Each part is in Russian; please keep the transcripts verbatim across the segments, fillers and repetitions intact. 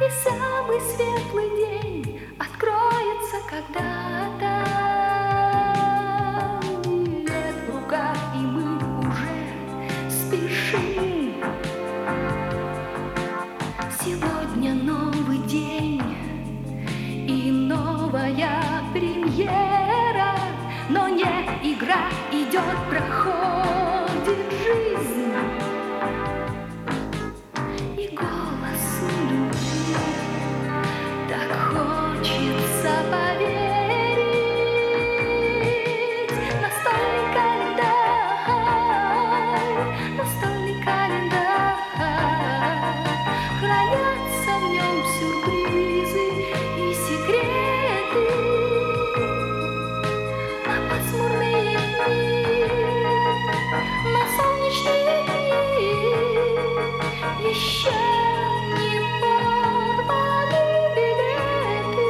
И самый светлый день откроется когда-то. Билет в руках, и мы уже спешим. Сегодня новый день и новая премьера, но не игра, идет, проходит жизнь. И голосу любви так хочется поверить. Настольный календарь, настольный календарь, хранятся в нем сюрпризы и секреты. На пасмурные дни, на солнечные дни еще не порваны билеты.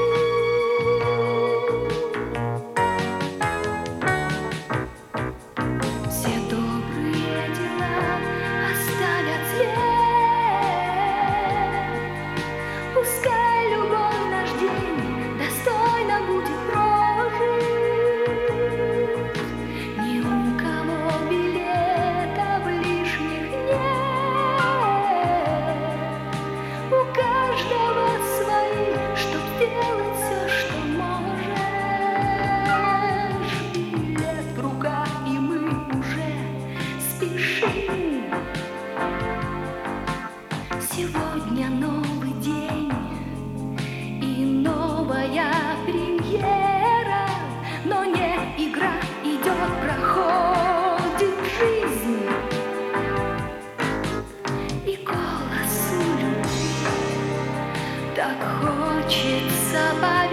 Все добрые дела оставят след. Пускай любой наш день достойно будет прожит. Ни у кого билетов лишних нет. У каждого свои, чтоб сделать все, что можешь. Билет в руках, и мы уже спешим. Сегодня новый день и новая премьера, но не игра, идет, проходит жизнь. И голосу любви так хочется поверить.